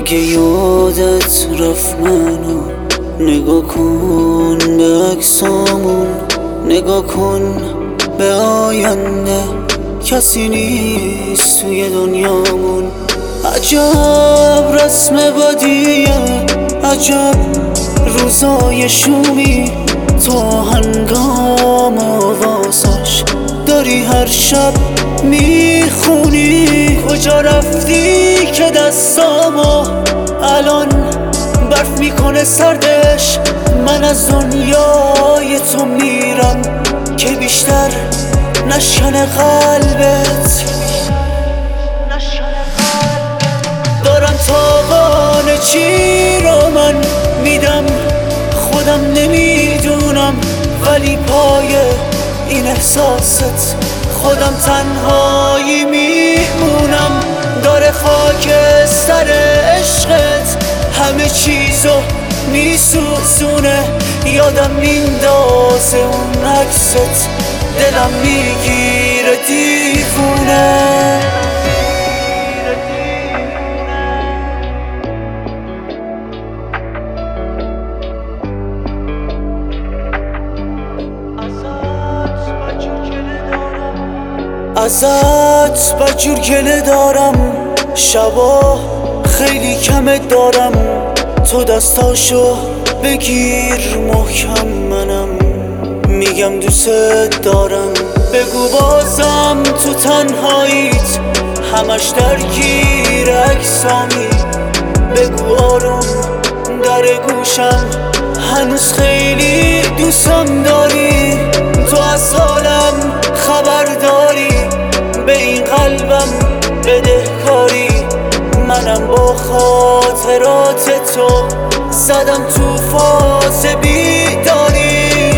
اگه یادت رفت منو نگاه کن به عکسامون، نگاه کن به آینده، کسی نیست توی دنیامون. عجب رسم بدیه، عجب روزای شومی، تو هنگام واسش داری هر شب میخونی. کجا رفتی که دستامو الان برف میکنه سردش؟ من از دنیای تو میرم که بیشتر نشکنه قلبت. دارم تاوان چی رو من میدم خودم نمیدونم، ولی پای این احساست خودم تنهایی میمونم. داره خاک سر عشقت همه چیزو میسوزونه، یادم میندازه اون عکست، دلم میگیره دیوونه. ازت بدجور گله دارم، شبا خیلی کمت دارم، تو دستاشو بگیر محکم، منم میگم دوست دارم. بگو بازم تو تنهاییت همش درگیر عکسامی، بگو آروم در گوشم هنوز خیلی دوستم داری. تو از حالم خبر داری، به این قلبم بدهکاری، منم با خاطرات تو زدم تو فاز بیداری.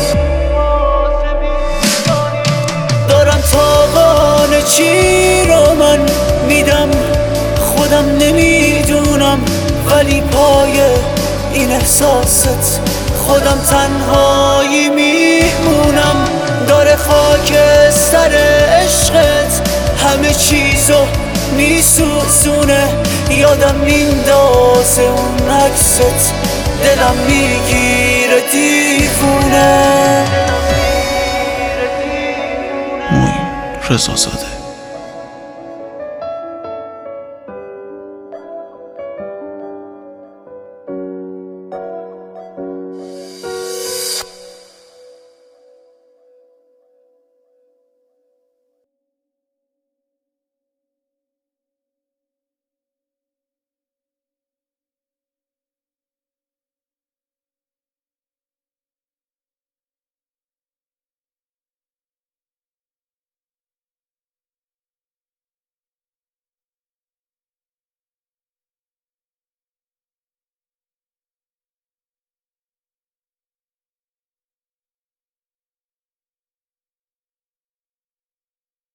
دارم تاوان چی رو من میدم خودم نمیدونم، ولی پای این احساست خودم تنهایی میمونم. داره خاک سر عشقت همه چیزو میسوزونه، یادم میندازه اون عکست، دلم میگیره دیوونه. معین رضا زاده.